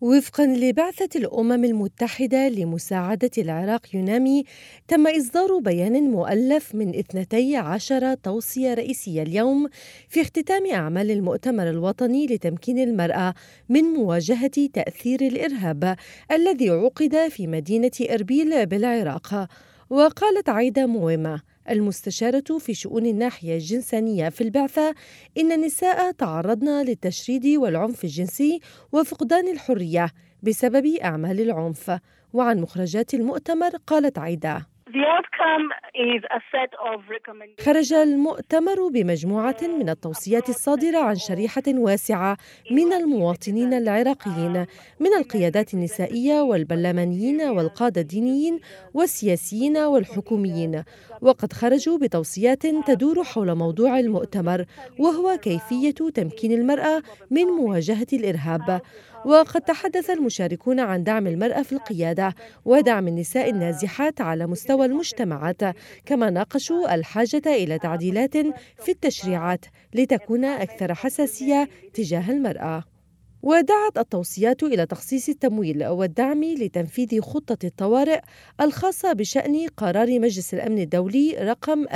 وفقاً لبعثة الأمم المتحدة لمساعدة العراق يونامي، تم إصدار بيان مؤلف من 12 توصية رئيسية اليوم في اختتام أعمال المؤتمر الوطني لتمكين المرأة من مواجهة تأثير الإرهاب الذي عقد في مدينة إربيل بالعراق. وقالت عايدة مويمة المستشارة في شؤون الناحية الجنسانية في البعثة إن النساء تعرضن للتشريد والعنف الجنسي وفقدان الحرية بسبب أعمال العنف. وعن مخرجات المؤتمر قالت عايدة: خرج المؤتمر بمجموعة من التوصيات الصادرة عن شريحة واسعة من المواطنين العراقيين، من القيادات النسائية والبرلمانيين والقادة الدينيين والسياسيين والحكوميين. وقد خرجوا بتوصيات تدور حول موضوع المؤتمر، وهو كيفية تمكين المرأة من مواجهة الإرهاب. وقد تحدث المشاركون عن دعم المرأة في القيادة ودعم النساء النازحات على مستوى المجتمعات، كما ناقشوا الحاجة إلى تعديلات في التشريعات لتكون أكثر حساسية تجاه المرأة. ودعت التوصيات إلى تخصيص التمويل والدعم لتنفيذ خطة الطوارئ الخاصة بشأن قرار مجلس الأمن الدولي رقم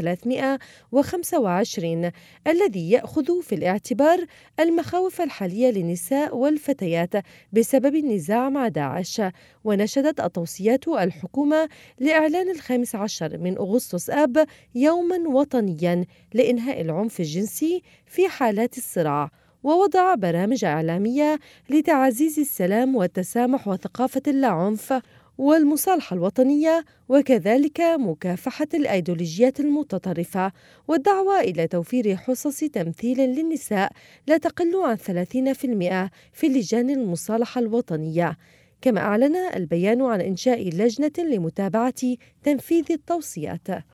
1325 الذي يأخذ في الاعتبار المخاوف الحالية للنساء والفتيات بسبب النزاع مع داعش. ونشدت التوصيات الحكومة لإعلان 15 من أغسطس آب يوما وطنيا لإنهاء العنف الجنسي في حالات الصراع، ووضع برامج إعلامية لتعزيز السلام والتسامح وثقافة اللاعنف والمصالحة الوطنية، وكذلك مكافحة الأيديولوجيات المتطرفة، والدعوة إلى توفير حصص تمثيل للنساء لا تقل عن 30% في لجان المصالحة الوطنية. كما أعلن البيان عن إنشاء لجنة لمتابعة تنفيذ التوصيات.